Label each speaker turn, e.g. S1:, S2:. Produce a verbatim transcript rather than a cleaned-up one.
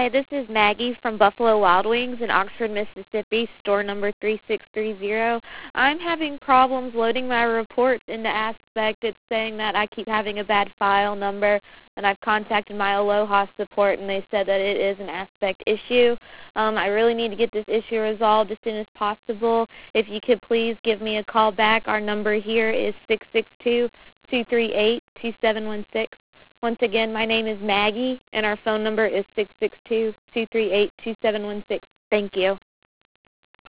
S1: Hi, this is Maggie from Buffalo Wild Wings in Oxford, Mississippi, store number three six three zero. I'm having problems loading my reports into Aspect. It's saying that I keep having a bad file number, and I've contacted my Aloha support, and they said that it is an Aspect issue. Um, I really need to get this issue resolved as soon as possible. If you could please give me a call back. Our number here is six six two, two three eight, two seven one six. Once again, my name is Maggie, and our phone number is six six two, two three eight, two seven one six. Thank you.